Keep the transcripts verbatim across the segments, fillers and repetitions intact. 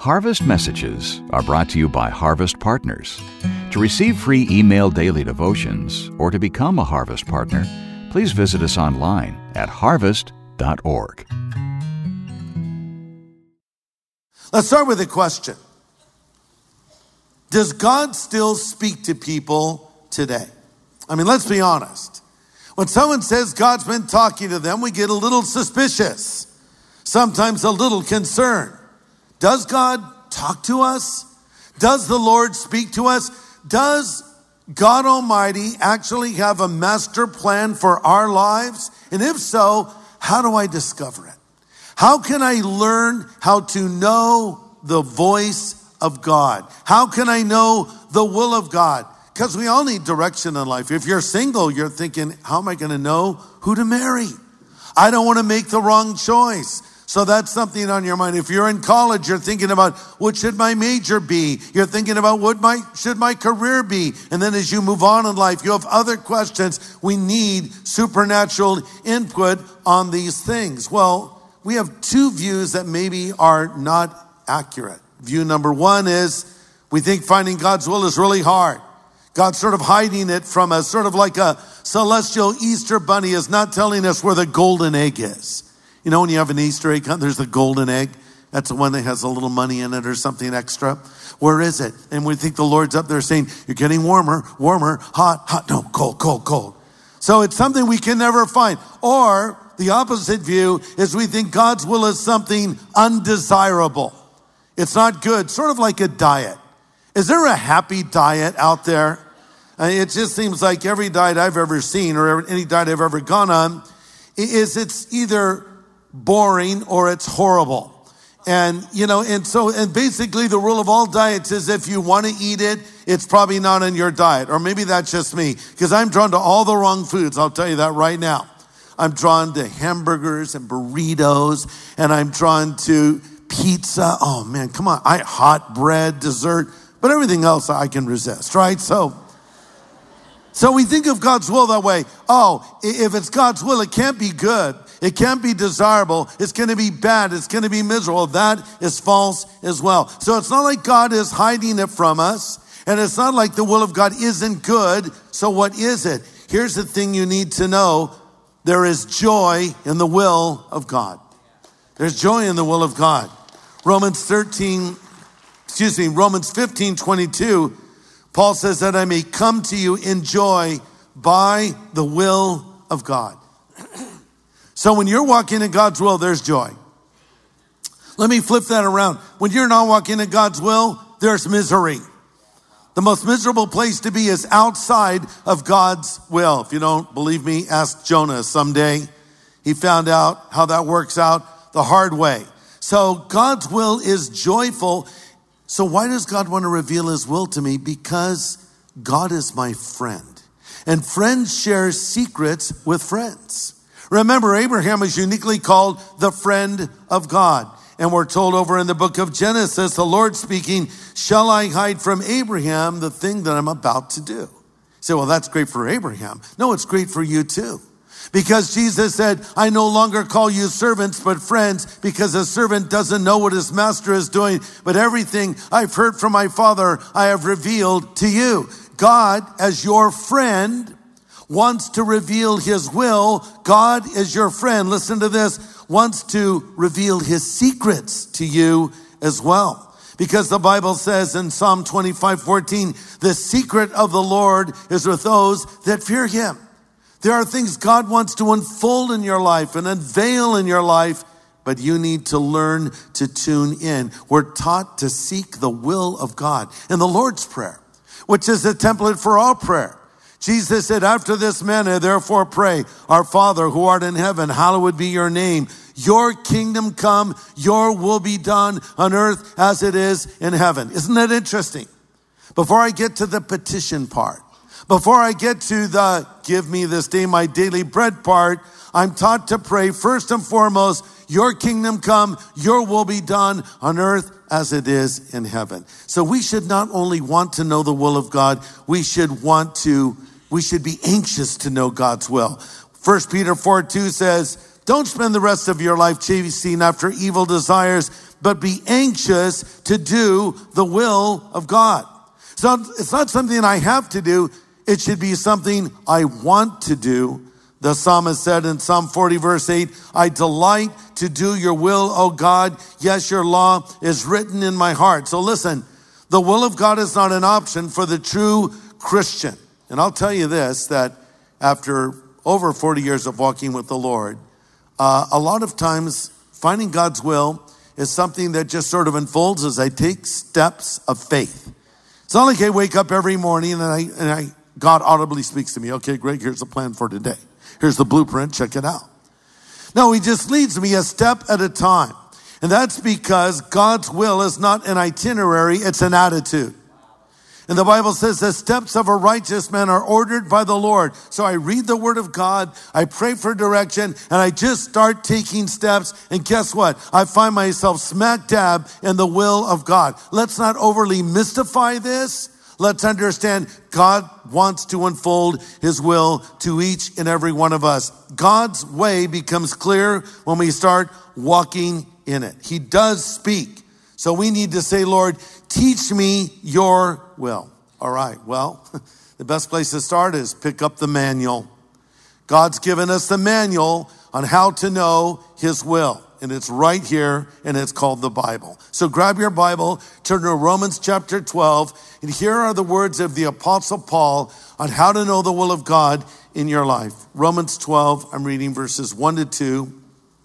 Harvest Messages are brought to you by Harvest Partners. To receive free email daily devotions or to become a Harvest Partner, please visit us online at harvest dot org. Let's start with a question. Does God still speak to people today? I mean, let's be honest. When someone says God's been talking to them, we get a little suspicious, sometimes a little concerned. Does God talk to us? Does the Lord speak to us? Does God Almighty actually have a master plan for our lives? And if so, how do I discover it? How can I learn how to know the voice of God? How can I know the will of God? Because we all need direction in life. If you're single, you're thinking, how am I going to know who to marry? I don't want to make the wrong choice. So that's something on your mind. If you're in college, you're thinking about what should my major be? You're thinking about what my should my career be? And then as you move on in life, you have other questions. We need supernatural input on these things. Well, we have two views that maybe are not accurate. View number one is we think finding God's will is really hard. God's sort of hiding it from us, sort of like a celestial Easter bunny is not telling us where the golden egg is. You know, when you have an Easter egg hunt, there's the golden egg. That's the one that has a little money in it or something extra. Where is it? And we think the Lord's up there saying, you're getting warmer, warmer, hot, hot, no, cold, cold, cold. So it's something we can never find. Or the opposite view is we think God's will is something undesirable. It's not good, sort of like a diet. Is there a happy diet out there? I mean, it just seems like every diet I've ever seen or any diet I've ever gone on is it's either boring or it's horrible. And, you know, and so, and basically the rule of all diets is if you want to eat it, it's probably not in your diet. Or maybe that's just me, because I'm drawn to all the wrong foods. I'll tell you that right now. I'm drawn to hamburgers and burritos, and I'm drawn to pizza. Oh man, come on. I hot bread, dessert, but everything else I can resist, right? So, so we think of God's will that way. Oh, if it's God's will, it can't be good. It can't be desirable. It's going to be bad. It's going to be miserable. That is false as well. So it's not like God is hiding it from us. And it's not like the will of God isn't good. So what is it? Here's the thing you need to know. There is joy in the will of God. There's joy in the will of God. Romans thirteen, excuse me, Romans fifteen twenty-two, Paul says that I may come to you in joy by the will of God. So when you're walking in God's will, there's joy. Let me flip that around. When you're not walking in God's will, there's misery. The most miserable place to be is outside of God's will. If you don't believe me, ask Jonah someday. He found out how that works out the hard way. So God's will is joyful. So why does God want to reveal his will to me? Because God is my friend. And friends share secrets with friends. Remember, Abraham is uniquely called the friend of God. And we're told over in the book of Genesis, the Lord speaking, shall I hide from Abraham the thing that I'm about to do? You say, well, that's great for Abraham. No, it's great for you too. Because Jesus said, I no longer call you servants, but friends, because a servant doesn't know what his master is doing, but everything I've heard from my Father, I have revealed to you. God, as your friend, wants to reveal his will. God is your friend. Listen to this. Wants to reveal his secrets to you as well. Because the Bible says in Psalm twenty-five fourteen, the secret of the Lord is with those that fear him. There are things God wants to unfold in your life and unveil in your life, but you need to learn to tune in. We're taught to seek the will of God in the Lord's Prayer, which is a template for all prayer. Jesus said, after this manner, therefore pray, our Father who art in heaven, hallowed be your name. Your kingdom come, your will be done on earth as it is in heaven. Isn't that interesting? Before I get to the petition part, before I get to the give me this day my daily bread part, I'm taught to pray first and foremost, your kingdom come, your will be done on earth as it is in heaven. So we should not only want to know the will of God, we should want to, we should be anxious to know God's will. First Peter four two says, Don't spend the rest of your life chasing after evil desires, but be anxious to do the will of God. So it's not something I have to do. It should be something I want to do. The psalmist said in Psalm forty verse eight, I delight to do your will, O God. Yes, your law is written in my heart. So listen, the will of God is not an option for the true Christian. And I'll tell you this, that after over forty years of walking with the Lord, uh, a lot of times finding God's will is something that just sort of unfolds as I take steps of faith. It's not like I wake up every morning and I, and I God audibly speaks to me. Okay, Greg, here's the plan for today. Here's the blueprint, check it out. No, he just leads me a step at a time. And that's because God's will is not an itinerary, it's an attitude. And the Bible says the steps of a righteous man are ordered by the Lord. So I read the word of God, I pray for direction, and I just start taking steps. And guess what? I find myself smack dab in the will of God. Let's not overly mystify this. Let's understand God wants to unfold his will to each and every one of us. God's way becomes clear when we start walking in it. He does speak. So we need to say, Lord, teach me your will. All right, well, the best place to start is pick up the manual. God's given us the manual on how to know his will. And it's right here, and it's called the Bible. So grab your Bible, turn to Romans chapter twelve, and here are the words of the Apostle Paul on how to know the will of God in your life. Romans twelve, I'm reading verses one to two.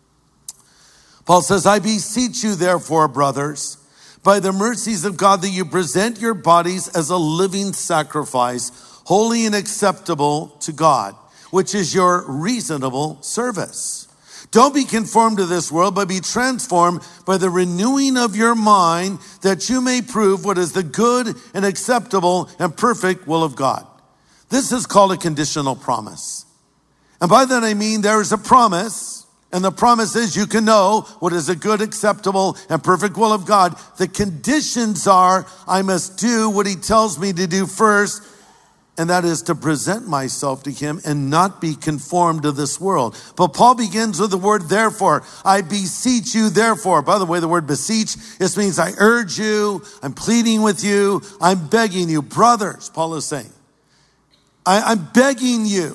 Paul says, I beseech you therefore, brothers, by the mercies of God, that you present your bodies as a living sacrifice, holy and acceptable to God, which is your reasonable service. Don't be conformed to this world, but be transformed by the renewing of your mind, that you may prove what is the good and acceptable and perfect will of God. This is called a conditional promise. And by that I mean there is a promise, and the promise is you can know what is a good, acceptable, and perfect will of God. The conditions are I must do what he tells me to do first, and that is to present myself to him and not be conformed to this world. But Paul begins with the word therefore. I beseech you therefore. By the way, the word beseech, this means I urge you, I'm pleading with you, I'm begging you. Brothers, Paul is saying, I, I'm begging you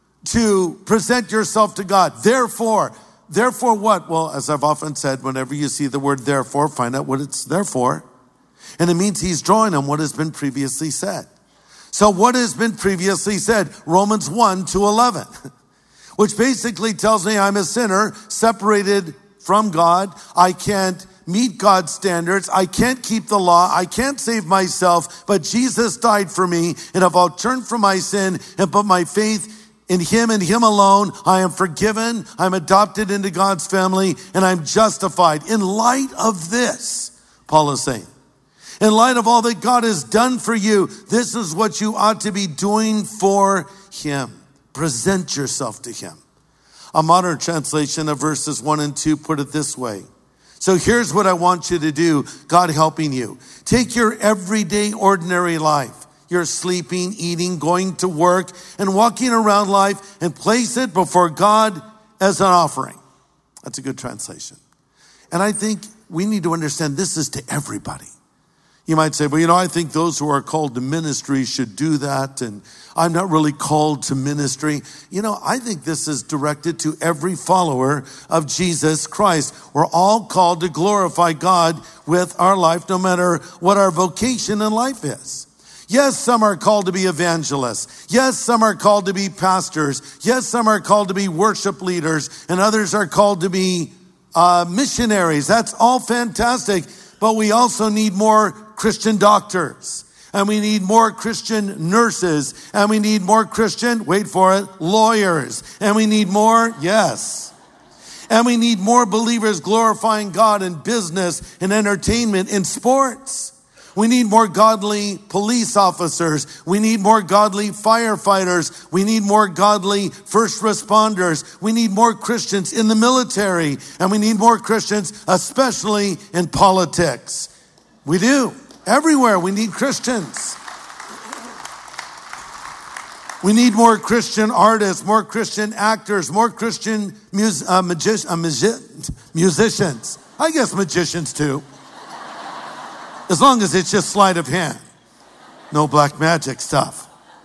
to present yourself to God. Therefore, therefore what? Well, as I've often said, whenever you see the word therefore, find out what it's there for. And it means he's drawing on what has been previously said. So what has been previously said? Romans one to eleven, which basically tells me I'm a sinner separated from God. I can't meet God's standards. I can't keep the law. I can't save myself, but Jesus died for me. And if I'll turn from my sin and put my faith in him and him alone, I am forgiven. I'm adopted into God's family and I'm justified. In light of this, Paul is saying, in light of all that God has done for you, this is what you ought to be doing for him. Present yourself to him. A modern translation of verses one and two put it this way. So here's what I want you to do, God helping you. Take your everyday, ordinary life. You're sleeping, eating, going to work, and walking around life, and place it before God as an offering. That's a good translation. And I think we need to understand this is to everybody. You might say, well, you know, I think those who are called to ministry should do that, and I'm not really called to ministry. You know, I think this is directed to every follower of Jesus Christ. We're all called to glorify God with our life, no matter what our vocation in life is. Yes, some are called to be evangelists. Yes, some are called to be pastors. Yes, some are called to be worship leaders, and others are called to be uh, missionaries. That's all fantastic. But we also need more Christian doctors, and we need more Christian nurses, and we need more Christian, wait for it, lawyers, and we need more, yes, and we need more believers glorifying God in business and entertainment and sports. We need more godly police officers. We need more godly firefighters. We need more godly first responders. We need more Christians in the military. And we need more Christians, especially in politics. We do. Everywhere we need Christians. We need more Christian artists, more Christian actors, more Christian mus- uh, magi- uh, magi- musicians. I guess magicians too. As long as it's just sleight of hand. No black magic stuff.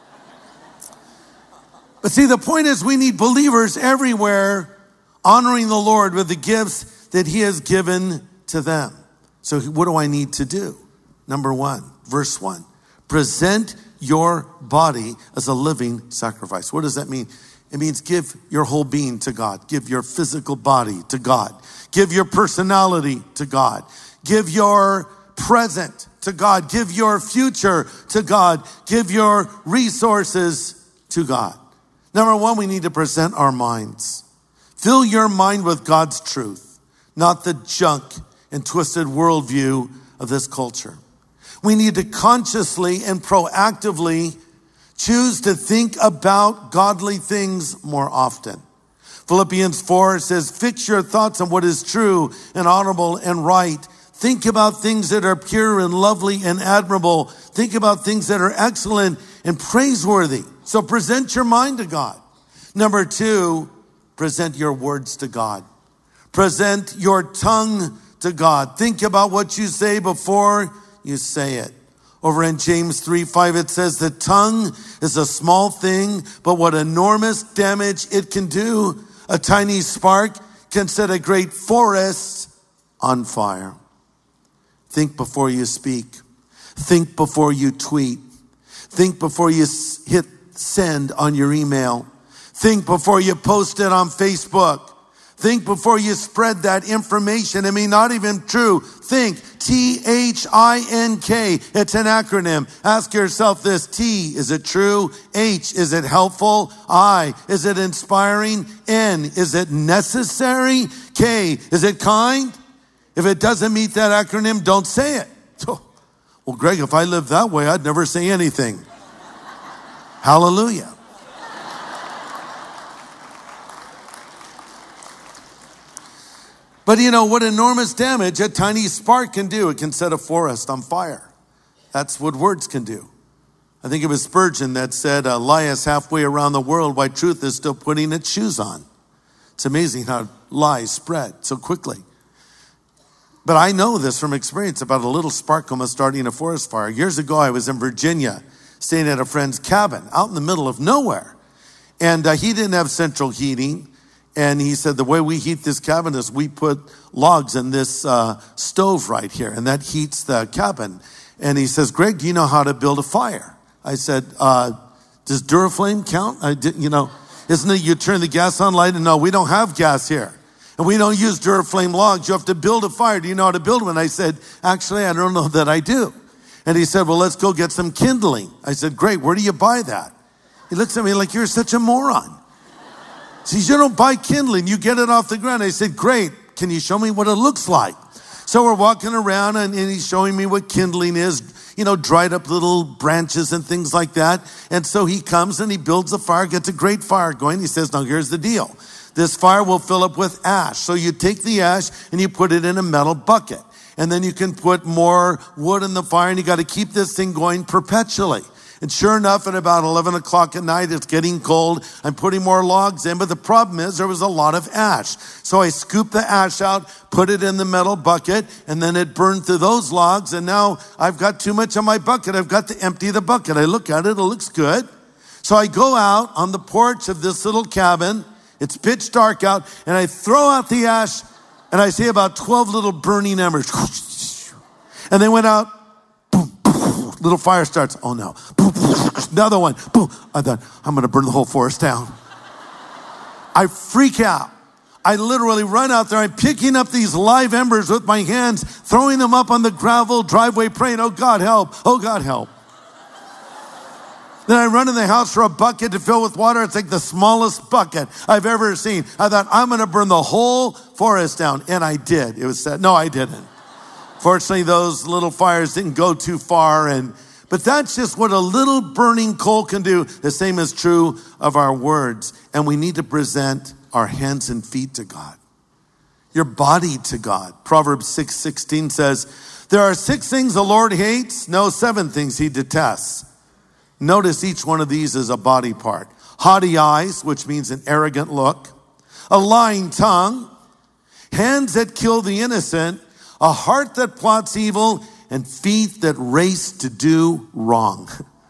But see, the point is we need believers everywhere honoring the Lord with the gifts that he has given to them. So what do I need to do? Number one, verse one, present your body as a living sacrifice. What does that mean? It means give your whole being to God. Give your physical body to God. Give your personality to God. Give your present to God. Give your future to God. Give your resources to God. Number one, we need to present our minds. Fill your mind with God's truth, not the junk and twisted worldview of this culture. We need to consciously and proactively choose to think about godly things more often. Philippians four says, fix your thoughts on what is true and honorable and right. Think about things that are pure and lovely and admirable. Think about things that are excellent and praiseworthy. So present your mind to God. Number two, present your words to God. Present your tongue to God. Think about what you say before you say it. Over in James three five, it says the tongue is a small thing, but what enormous damage it can do. A tiny spark can set a great forest on fire. Think before you speak. Think before you tweet. Think before you hit send on your email. Think before you post it on Facebook. Think before you spread that information. I mean, not even true. Think, T H I N K. It's an acronym. Ask yourself this. T, is it true? H, is it helpful? I, is it inspiring? N, is it necessary? K, is it kind? If it doesn't meet that acronym, don't say it. Well, Greg, if I lived that way, I'd never say anything. Hallelujah. But you know what enormous damage a tiny spark can do? It can set a forest on fire. That's what words can do. I think it was Spurgeon that said, uh, lie is halfway around the world while truth is still putting its shoes on. It's amazing how lies spread so quickly. But I know this from experience about a little spark almost starting a forest fire. Years ago, I was in Virginia, staying at a friend's cabin out in the middle of nowhere. And uh, he didn't have central heating. And he said, the way we heat this cabin is we put logs in this uh, stove right here, and that heats the cabin. And he says, Greg, do you know how to build a fire? I said, uh, does Duraflame count? I did, you know, isn't it you turn the gas on, light, and no, we don't have gas here. And we don't use Duraflame logs. You have to build a fire. Do you know how to build one? I said, actually, I don't know that I do. And he said, well, let's go get some kindling. I said, great, where do you buy that? He looks at me like, you're such a moron. He says, you don't buy kindling, you get it off the ground. I said, great, can you show me what it looks like? So we're walking around and, and he's showing me what kindling is, you know, dried up little branches and things like that. And so he comes and he builds a fire, gets a great fire going. He says, now here's the deal. This fire will fill up with ash. So you take the ash and you put it in a metal bucket. And then you can put more wood in the fire and you got to keep this thing going perpetually. And sure enough, at about eleven o'clock at night, it's getting cold. I'm putting more logs in, but the problem is there was a lot of ash. So I scooped the ash out, put it in the metal bucket, and then it burned through those logs. And now I've got too much on my bucket. I've got to empty the bucket. I look at it, it looks good. So I go out on the porch of this little cabin. It's pitch dark out, and I throw out the ash, and I see about twelve little burning embers. And they went out. Little fire starts. Oh no. Another one. Boom. I thought, I'm going to burn the whole forest down. I freak out. I literally run out there. I'm picking up these live embers with my hands, throwing them up on the gravel driveway, praying, oh God, help. Oh God, help. Then I run in the house for a bucket to fill with water. It's like the smallest bucket I've ever seen. I thought, I'm going to burn the whole forest down. And I did. It was sad. No, I didn't. Fortunately, those little fires didn't go too far. And but that's just what a little burning coal can do. The same is true of our words. And we need to present our hands and feet to God. Your body to God. Proverbs six sixteen says, there are six things the Lord hates. No, seven things he detests. Notice each one of these is a body part. Haughty eyes, which means an arrogant look. A lying tongue. Hands that kill the innocent. A heart that plots evil. And feet that race to do wrong.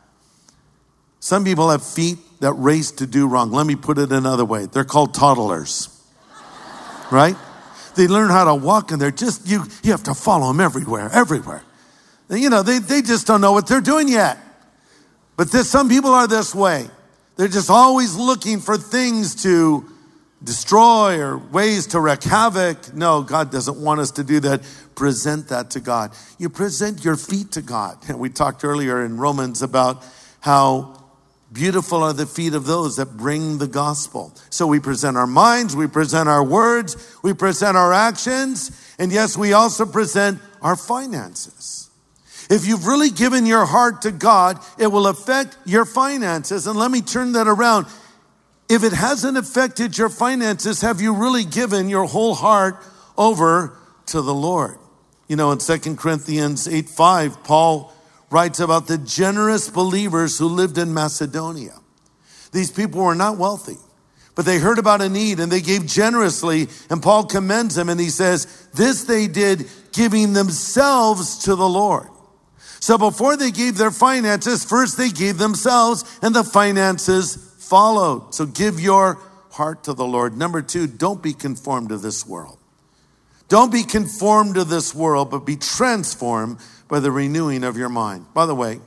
Some people have feet that race to do wrong. Let me put it another way. They're called toddlers. Right? They learn how to walk and they're just, you, you have to follow them everywhere, everywhere. You know, they, they just don't know what they're doing yet. But this, some people are this way. They're just always looking for things to destroy or ways to wreak havoc. No, God doesn't want us to do that. Present that to God. You present your feet to God. And we talked earlier in Romans about how beautiful are the feet of those that bring the gospel. So we present our minds, we present our words, we present our actions, and yes, we also present our finances. If you've really given your heart to God, it will affect your finances. And let me turn that around. If it hasn't affected your finances, have you really given your whole heart over to the Lord? You know, in Second Corinthians eight five, Paul writes about the generous believers who lived in Macedonia. These people were not wealthy, but they heard about a need and they gave generously. And Paul commends them and he says, this they did giving themselves to the Lord. So before they gave their finances, first they gave themselves and the finances followed. So give your heart to the Lord. Number two, don't be conformed to this world. Don't be conformed to this world, but be transformed by the renewing of your mind. By the way,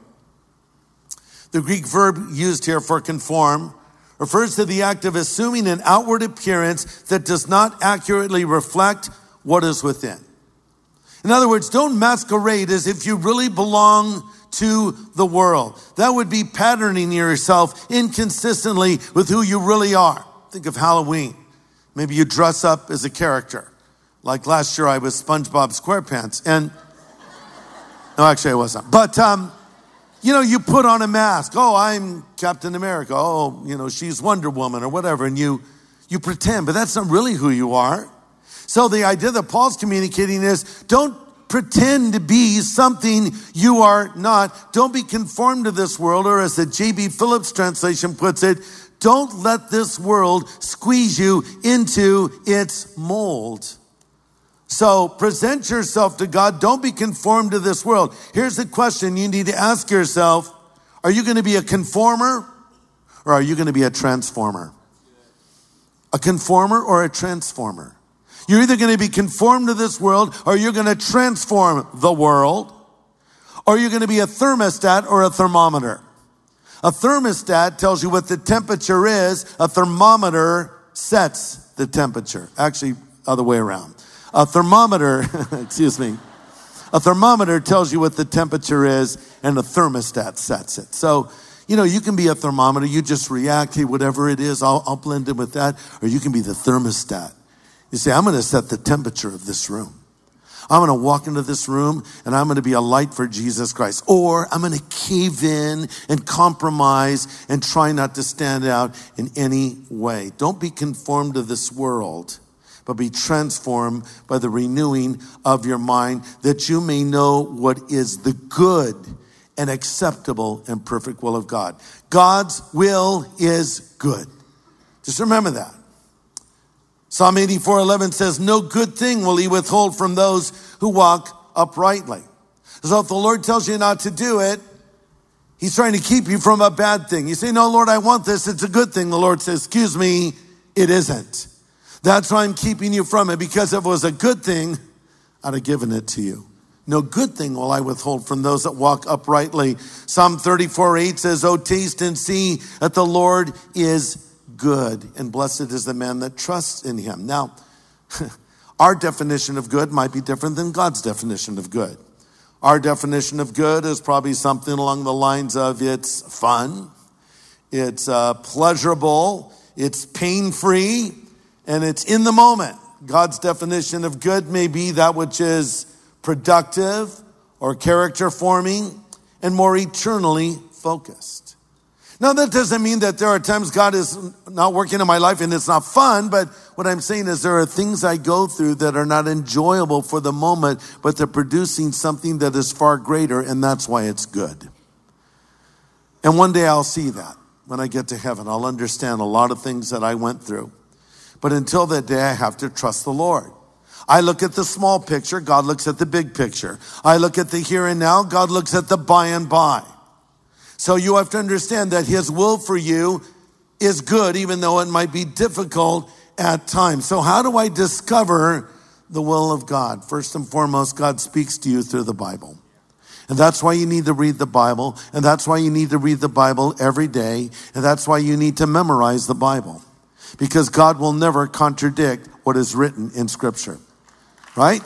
the Greek verb used here for conform refers to the act of assuming an outward appearance that does not accurately reflect what is within. In other words, don't masquerade as if you really belong to the world. That would be patterning yourself inconsistently with who you really are. Think of Halloween. Maybe you dress up as a character. Like last year I was SpongeBob SquarePants. And, no, actually I wasn't. But, um, you know, you put on a mask. Oh, I'm Captain America. Oh, you know, she's Wonder Woman or whatever. And you, you pretend, but that's not really who you are. So the idea that Paul's communicating is don't pretend to be something you are not. Don't be conformed to this world, or as the J B Phillips translation puts it, don't let this world squeeze you into its mold. So present yourself to God. Don't be conformed to this world. Here's the question you need to ask yourself. Are you going to be a conformer or are you going to be a transformer? A conformer or a transformer? You're either going to be conformed to this world or you're going to transform the world, or you're going to be a thermostat or a thermometer. A thermostat tells you what the temperature is. A thermometer sets the temperature. Actually, other way around. A thermometer, excuse me, a thermometer tells you what the temperature is and a thermostat sets it. So, you know, you can be a thermometer. You just react. Hey, whatever it is, I'll, I'll blend in with that. Or you can be the thermostat. You say, I'm going to set the temperature of this room. I'm going to walk into this room and I'm going to be a light for Jesus Christ. Or I'm going to cave in and compromise and try not to stand out in any way. Don't be conformed to this world, but be transformed by the renewing of your mind, that you may know what is the good and acceptable and perfect will of God. God's will is good. Just remember that. Psalm eighty-four eleven says, no good thing will he withhold from those who walk uprightly. So if the Lord tells you not to do it, he's trying to keep you from a bad thing. You say, no, Lord, I want this. It's a good thing. The Lord says, excuse me, it isn't. That's why I'm keeping you from it, because if it was a good thing, I'd have given it to you. No good thing will I withhold from those that walk uprightly. Psalm thirty-four eight says, oh, taste and see that the Lord is good, and blessed is the man that trusts in him. Now, our definition of good might be different than God's definition of good. Our definition of good is probably something along the lines of it's fun, it's uh, pleasurable, it's pain-free, and it's in the moment. God's definition of good may be that which is productive or character-forming and more eternally focused. Now, that doesn't mean that there are times God is not working in my life and it's not fun, but what I'm saying is there are things I go through that are not enjoyable for the moment, but they're producing something that is far greater, and that's why it's good. And one day I'll see that. When I get to heaven, I'll understand a lot of things that I went through. But until that day, I have to trust the Lord. I look at the small picture, God looks at the big picture. I look at the here and now, God looks at the by and by. So you have to understand that his will for you is good, even though it might be difficult at times. So how do I discover the will of God? First and foremost, God speaks to you through the Bible. And that's why you need to read the Bible. And that's why you need to read the Bible every day. And that's why you need to memorize the Bible. Because God will never contradict what is written in Scripture. Right?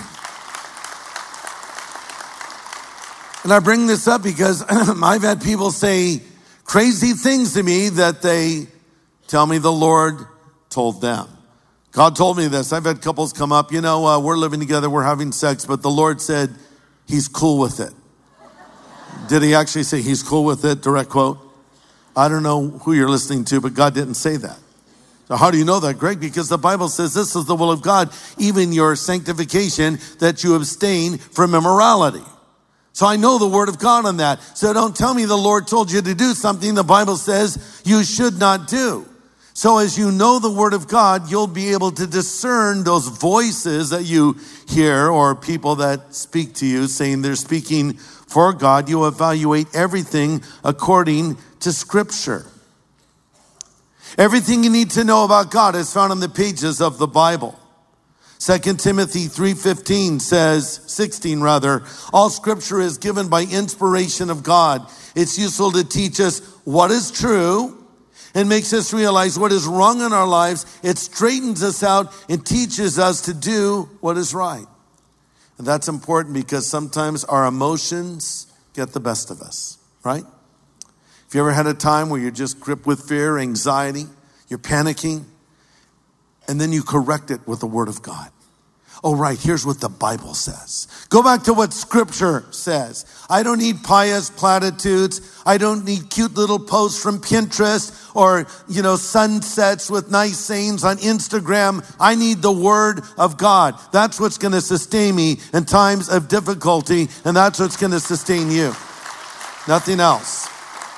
And I bring this up because I've had people say crazy things to me that they tell me the Lord told them. God told me this. I've had couples come up, you know, uh, we're living together, we're having sex, but the Lord said he's cool with it. Did he actually say he's cool with it? Direct quote. I don't know who you're listening to, but God didn't say that. So how do you know that, Greg? Because the Bible says this is the will of God, even your sanctification, that you abstain from immorality. So I know the word of God on that. So don't tell me the Lord told you to do something the Bible says you should not do. So as you know the word of God, you'll be able to discern those voices that you hear or people that speak to you saying they're speaking for God. You evaluate everything according to Scripture. Everything you need to know about God is found on the pages of the Bible. Second Timothy three fifteen says, sixteen rather, all Scripture is given by inspiration of God. It's useful to teach us what is true and makes us realize what is wrong in our lives. It straightens us out and teaches us to do what is right. And that's important because sometimes our emotions get the best of us, right? If you ever had a time where you're just gripped with fear, anxiety, you're panicking, and then you correct it with the Word of God. Oh, right, here's what the Bible says. Go back to what Scripture says. I don't need pious platitudes. I don't need cute little posts from Pinterest or, you know, sunsets with nice sayings on Instagram. I need the Word of God. That's what's going to sustain me in times of difficulty, and that's what's going to sustain you. Nothing else.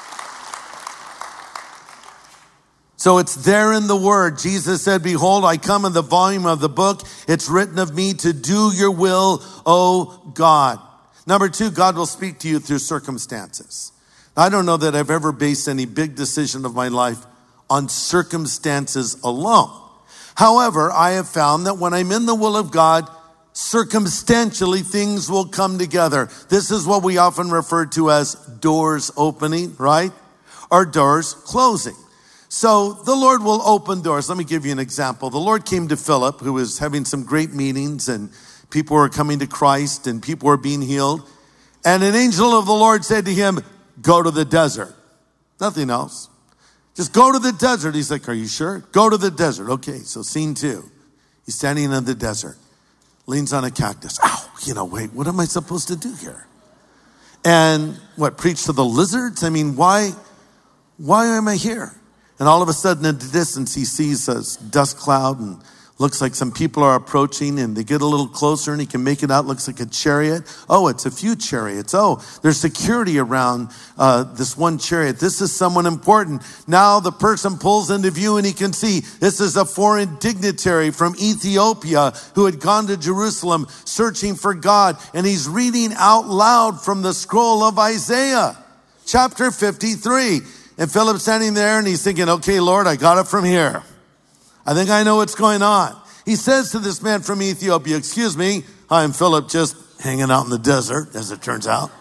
So it's there in the word. Jesus said, behold, I come in the volume of the book. It's written of me to do your will, O God. Number two, God will speak to you through circumstances. I don't know that I've ever based any big decision of my life on circumstances alone. However, I have found that when I'm in the will of God, circumstantially things will come together. This is what we often refer to as doors opening, right? Or doors closing. So the Lord will open doors. Let me give you an example. The Lord came to Philip, who was having some great meetings, and people were coming to Christ, and people were being healed. And an angel of the Lord said to him, go to the desert. Nothing else. Just go to the desert. He's like, are you sure? Go to the desert. Okay, so scene two. He's standing in the desert, leans on a cactus. Ow, you know, wait, what am I supposed to do here? And what, preach to the lizards? I mean, why, why am I here? And all of a sudden in the distance, he sees a dust cloud and looks like some people are approaching, and they get a little closer and he can make it out. Looks like a chariot. Oh, it's a few chariots. Oh, there's security around uh, this one chariot. This is someone important. Now the person pulls into view and he can see this is a foreign dignitary from Ethiopia who had gone to Jerusalem searching for God. And he's reading out loud from the scroll of Isaiah, chapter fifty-three. And Philip's standing there and he's thinking, okay, Lord, I got it from here. I think I know what's going on. He says to this man from Ethiopia, excuse me, I'm Philip, just hanging out in the desert, as it turns out.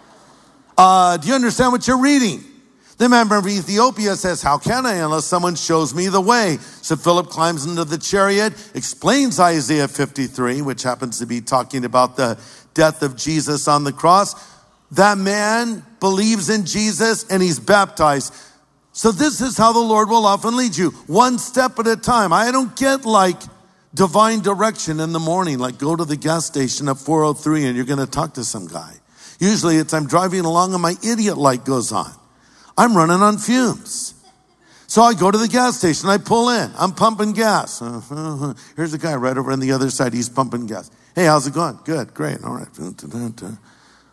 Uh, do you understand what you're reading? The man from Ethiopia says, how can I unless someone shows me the way? So Philip climbs into the chariot, explains Isaiah fifty-three, which happens to be talking about the death of Jesus on the cross. That man believes in Jesus and he's baptized. So this is how the Lord will often lead you, one step at a time. I don't get like divine direction in the morning, like go to the gas station at four oh three and you're going to talk to some guy. Usually it's I'm driving along and my idiot light goes on. I'm running on fumes. So I go to the gas station, I pull in, I'm pumping gas. Uh-huh. Here's a guy right over on the other side, he's pumping gas. Hey, how's it going? Good, great, all right.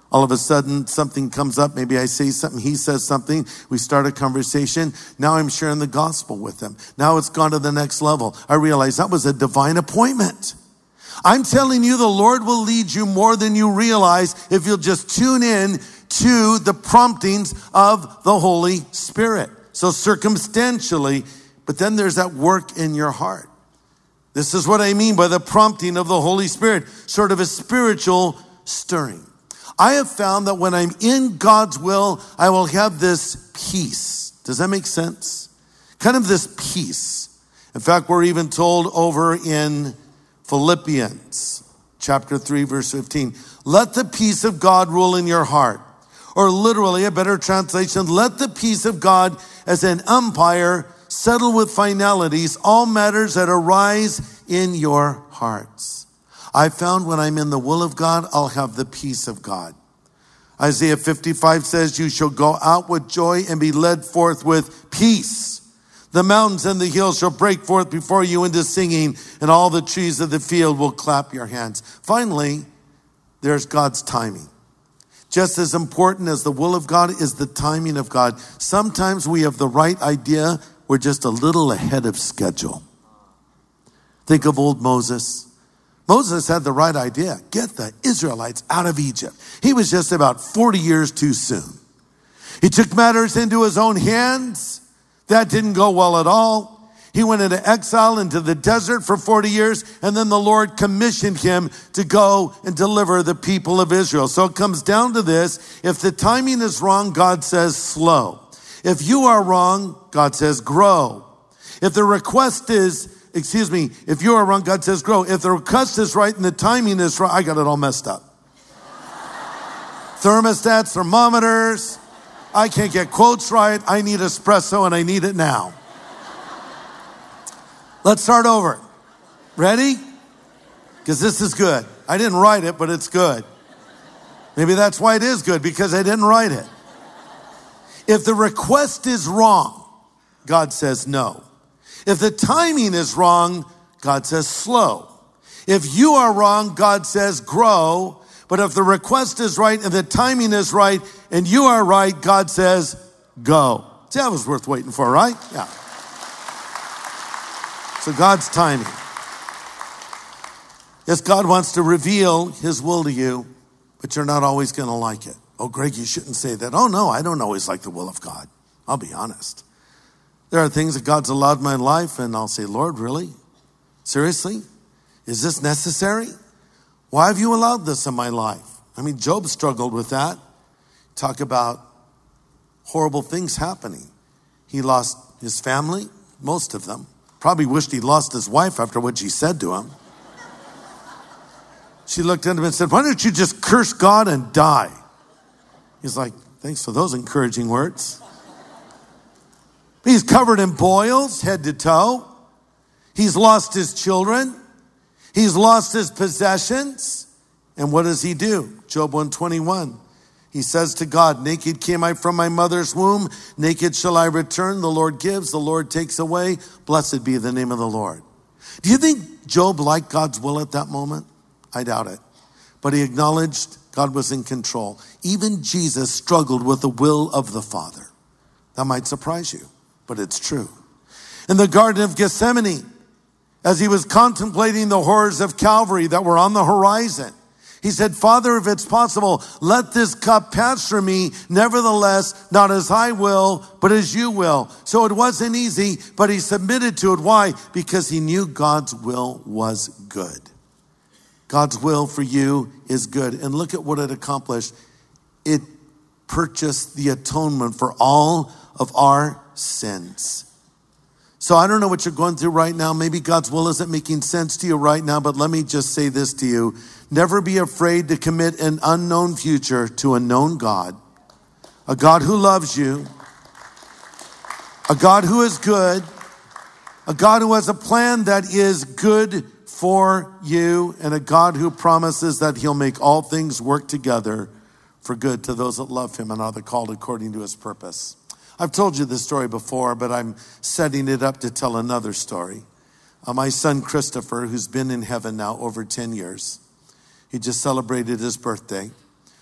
All of a sudden, something comes up. Maybe I say something, he says something. We start a conversation. Now I'm sharing the gospel with them. Now it's gone to the next level. I realize that was a divine appointment. I'm telling you, the Lord will lead you more than you realize if you'll just tune in to the promptings of the Holy Spirit. So circumstantially, but then there's that work in your heart. This is what I mean by the prompting of the Holy Spirit, sort of a spiritual stirring. I have found that when I'm in God's will, I will have this peace. Does that make sense? Kind of this peace. In fact, we're even told over in Philippians chapter three, verse fifteen, let the peace of God rule in your heart. Or literally, a better translation, let the peace of God as an umpire settle with finalities all matters that arise in your hearts. I found when I'm in the will of God, I'll have the peace of God. Isaiah fifty-five says, you shall go out with joy and be led forth with peace. The mountains and the hills shall break forth before you into singing, and all the trees of the field will clap your hands. Finally, there's God's timing. Just as important as the will of God is the timing of God. Sometimes we have the right idea, we're just a little ahead of schedule. Think of old Moses. Moses had the right idea. Get the Israelites out of Egypt. He was just about forty years too soon. He took matters into his own hands. That didn't go well at all. He went into exile into the desert for forty years, and then the Lord commissioned him to go and deliver the people of Israel. So it comes down to this. If the timing is wrong, God says slow. If you are wrong, God says grow. If the request is Excuse me, if you are wrong, God says grow. If the request is right and the timing is right, I got it all messed up. Thermostats, thermometers, I can't get quotes right. I need espresso and I need it now. Let's start over. Ready? Because this is good. I didn't write it, but it's good. Maybe that's why it is good, because I didn't write it. If the request is wrong, God says no. If the timing is wrong, God says slow. If you are wrong, God says grow. But if the request is right and the timing is right and you are right, God says go. See, that was worth waiting for, right? Yeah. So God's timing. Yes, God wants to reveal his will to you, but you're not always going to like it. Oh, Greg, you shouldn't say that. Oh, no, I don't always like the will of God. I'll be honest. There are things that God's allowed in my life, and I'll say, Lord, really? Seriously? Is this necessary? Why have you allowed this in my life? I mean, Job struggled with that. Talk about horrible things happening. He lost his family, most of them. Probably wished he'd lost his wife after what she said to him. She looked at him and said, why don't you just curse God and die? He's like, thanks for those encouraging words. He's covered in boils, head to toe. He's lost his children. He's lost his possessions. And what does he do? Job one twenty-one. He says to God, naked came I from my mother's womb. Naked shall I return. The Lord gives, the Lord takes away. Blessed be the name of the Lord. Do you think Job liked God's will at that moment? I doubt it. But he acknowledged God was in control. Even Jesus struggled with the will of the Father. That might surprise you, but it's true. In the Garden of Gethsemane, as he was contemplating the horrors of Calvary that were on the horizon, he said, Father, if it's possible, let this cup pass from me. Nevertheless, not as I will, but as you will. So it wasn't easy, but he submitted to it. Why? Because he knew God's will was good. God's will for you is good. And look at what it accomplished. It purchased the atonement for all of our sins. So I don't know what you're going through right now. Maybe God's will isn't making sense to you right now, but let me just say this to you. Never be afraid to commit an unknown future to a known God, a God who loves you, a God who is good, a God who has a plan that is good for you, and a God who promises that he'll make all things work together for good to those that love him and are the called according to his purpose. I've told you this story before, but I'm setting it up to tell another story. Uh, my son Christopher, who's been in heaven now over ten years, he just celebrated his birthday.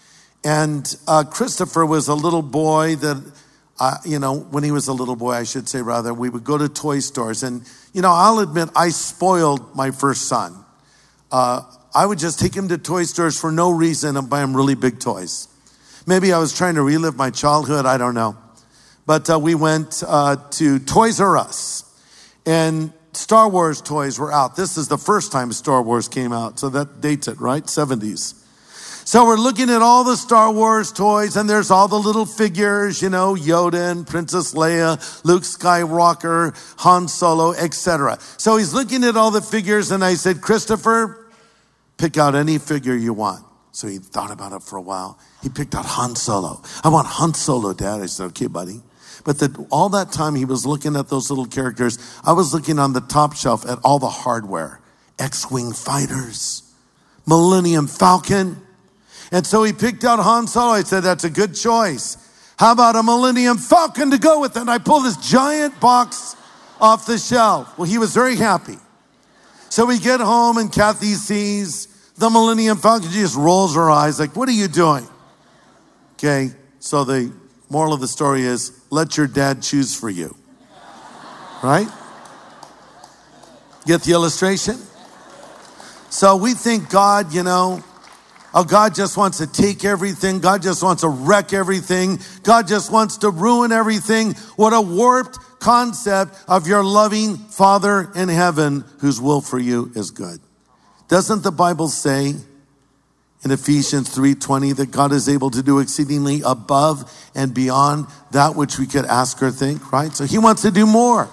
And uh, Christopher was a little boy that, uh, you know, when he was a little boy, I should say rather, we would go to toy stores. And, you know, I'll admit I spoiled my first son. Uh, I would just take him to toy stores for no reason and buy him really big toys. Maybe I was trying to relive my childhood. I don't know. But uh, we went uh, to Toys R Us. And Star Wars toys were out. This is the first time Star Wars came out. So that dates it, right? seventies. So we're looking at all the Star Wars toys, and there's all the little figures, you know, Yoda and Princess Leia, Luke Skywalker, Han Solo, et cetera. So he's looking at all the figures, and I said, Christopher, pick out any figure you want. So he thought about it for a while. He picked out Han Solo. I want Han Solo, Dad. I said, okay, buddy. But the, all that time he was looking at those little characters, I was looking on the top shelf at all the hardware. X-Wing fighters, Millennium Falcon. And so he picked out Han Solo. I said, that's a good choice. How about a Millennium Falcon to go with it? And I pulled this giant box off the shelf. Well, he was very happy. So we get home and Kathy sees the Millennium Falcon. She just rolls her eyes like, what are you doing? Okay, so the moral of the story is, let your dad choose for you. Right? Get the illustration? So we think God, you know, oh, God just wants to take everything. God just wants to wreck everything. God just wants to ruin everything. What a warped concept of your loving Father in heaven whose will for you is good. Doesn't the Bible say in Ephesians three twenty that God is able to do exceedingly above and beyond that which we could ask or think, right? So he wants to do more.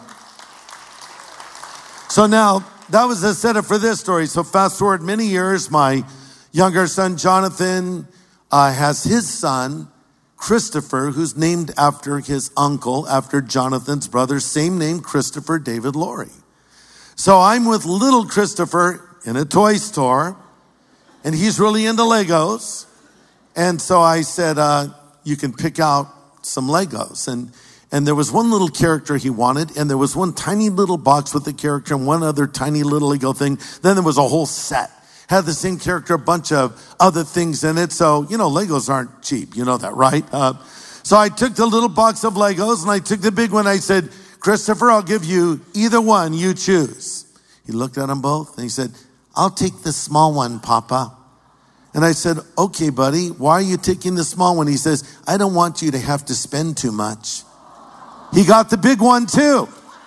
So now, that was the setup for this story. So fast forward many years, my younger son, Jonathan, uh, has his son, Christopher, who's named after his uncle, after Jonathan's brother, same name, Christopher David Laurie. So I'm with little Christopher in a toy store, and he's really into Legos. And so I said, uh, you can pick out some Legos. And And there was one little character he wanted, and there was one tiny little box with the character and one other tiny little Lego thing. Then there was a whole set. Had the same character, a bunch of other things in it. So, you know, Legos aren't cheap. You know that, right? Uh, so I took the little box of Legos, and I took the big one. I said, Christopher, I'll give you either one. You choose. He looked at them both, and he said, I'll take the small one, Papa. And I said, okay, buddy, why are you taking the small one? He says, I don't want you to have to spend too much. He got the big one too.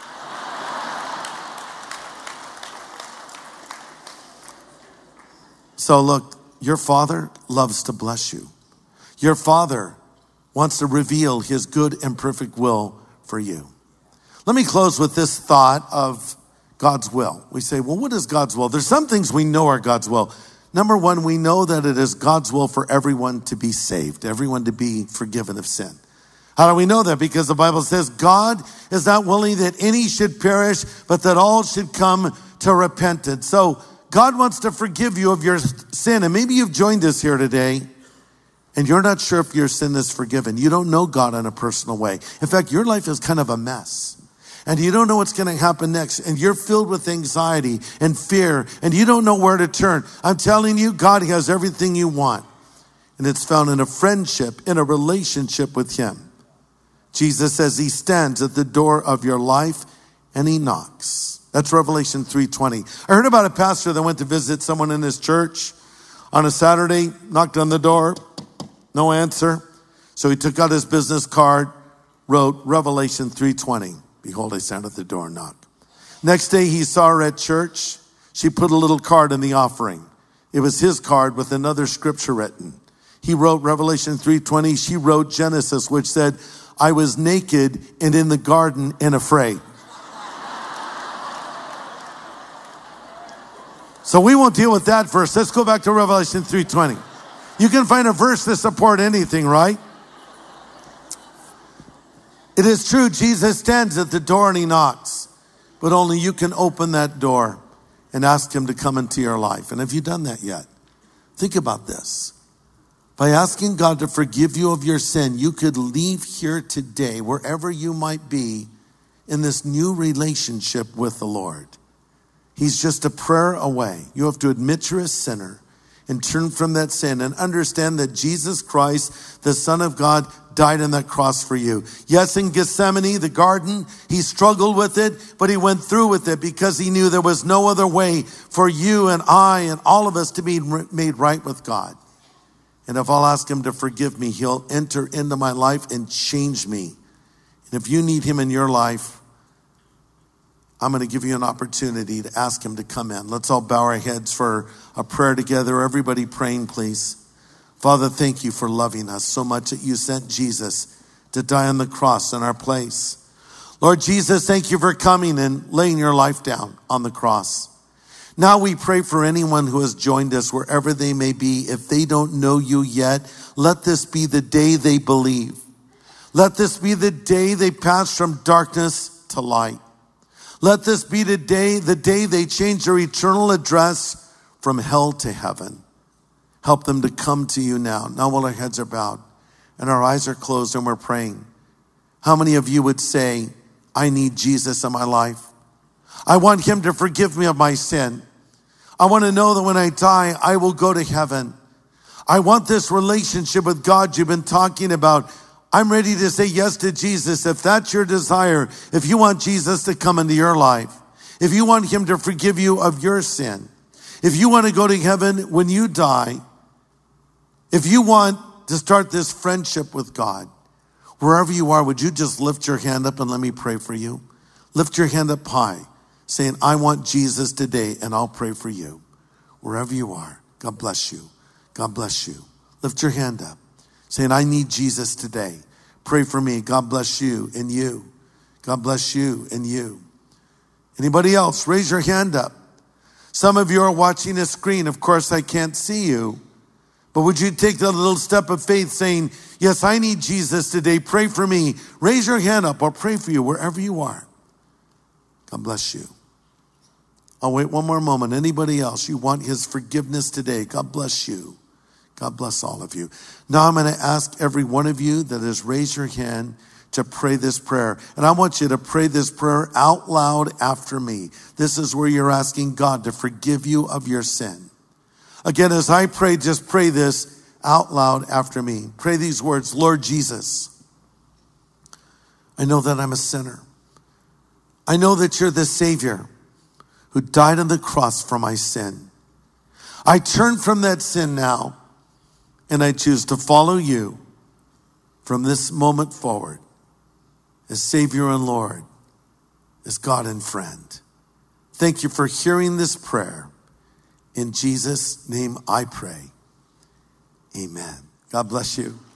So look, your Father loves to bless you. Your Father wants to reveal his good and perfect will for you. Let me close with this thought of God's will. We say, well, what is God's will? There's some things we know are God's will. Number one, we know that it is God's will for everyone to be saved, everyone to be forgiven of sin. How do we know that? Because the Bible says God is not willing that any should perish, but that all should come to repentance. So God wants to forgive you of your sin. And maybe you've joined us here today and you're not sure if your sin is forgiven. You don't know God in a personal way. In fact, your life is kind of a mess. And you don't know what's going to happen next. And you're filled with anxiety and fear. And you don't know where to turn. I'm telling you, God has everything you want. And it's found in a friendship, in a relationship with him. Jesus says he stands at the door of your life and he knocks. That's Revelation three twenty. I heard about a pastor that went to visit someone in his church on a Saturday, knocked on the door, no answer. So he took out his business card, wrote Revelation three twenty. Behold, I stand at the door and knock. Next day he saw her at church. She put a little card in the offering. It was his card with another scripture written. He wrote Revelation three twenty. She wrote Genesis, which said, I was naked and in the garden and afraid. So we won't deal with that verse. Let's go back to Revelation three twenty. You can find a verse to support anything, right? It is true, Jesus stands at the door and he knocks. But only you can open that door and ask him to come into your life. And have you done that yet? Think about this. By asking God to forgive you of your sin, you could leave here today, wherever you might be, in this new relationship with the Lord. He's just a prayer away. You have to admit you're a sinner, and turn from that sin and understand that Jesus Christ, the Son of God, died on that cross for you. Yes, in Gethsemane, the garden, he struggled with it, but he went through with it because he knew there was no other way for you and I and all of us to be made right with God. And if I'll ask him to forgive me, he'll enter into my life and change me. And if you need him in your life, I'm going to give you an opportunity to ask him to come in. Let's all bow our heads for a prayer together. Everybody praying, please. Father, thank you for loving us so much that you sent Jesus to die on the cross in our place. Lord Jesus, thank you for coming and laying your life down on the cross. Now we pray for anyone who has joined us wherever they may be. If they don't know you yet, let this be the day they believe. Let this be the day they pass from darkness to light. Let this be the day, the day they change their eternal address from hell to heaven. Help them to come to you now. Now while our heads are bowed and our eyes are closed and we're praying, how many of you would say, I need Jesus in my life? I want him to forgive me of my sin. I want to know that when I die, I will go to heaven. I want this relationship with God you've been talking about. I'm ready to say yes to Jesus. If that's your desire, if you want Jesus to come into your life, if you want him to forgive you of your sin, if you want to go to heaven when you die, if you want to start this friendship with God, wherever you are, would you just lift your hand up and let me pray for you? Lift your hand up high, saying, I want Jesus today, and I'll pray for you. Wherever you are, God bless you. God bless you. Lift your hand up, saying, I need Jesus today. Pray for me. God bless you and you. God bless you and you. Anybody else? Raise your hand up. Some of you are watching a screen. Of course, I can't see you. But would you take that little step of faith saying, yes, I need Jesus today. Pray for me. Raise your hand up. I'll pray for you wherever you are. God bless you. I'll wait one more moment. Anybody else? You want his forgiveness today? God bless you. God bless all of you. Now I'm going to ask every one of you that has raised your hand to pray this prayer. And I want you to pray this prayer out loud after me. This is where you're asking God to forgive you of your sin. Again, as I pray, just pray this out loud after me. Pray these words, Lord Jesus, I know that I'm a sinner. I know that you're the Savior who died on the cross for my sin. I turn from that sin now, and I choose to follow you from this moment forward as Savior and Lord, as God and friend. Thank you for hearing this prayer. In Jesus' name I pray. Amen. God bless you.